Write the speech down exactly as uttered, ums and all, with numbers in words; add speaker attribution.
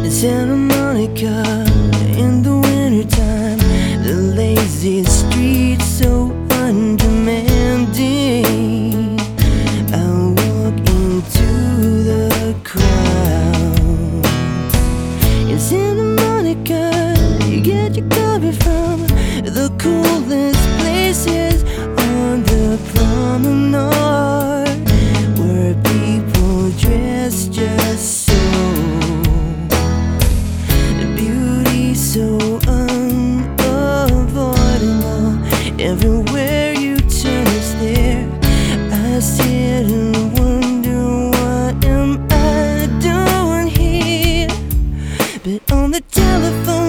Speaker 1: in Santa Monica in the wintertime. The lazy streets so undemanding. I walk into the crowd in Santa Monica. You get your coffee from the coolest places on the promenade, where people dress just so. The beauty so unavoidable. Everywhere you turn is there. I sit and wonder, what am I doing here? But on the telephone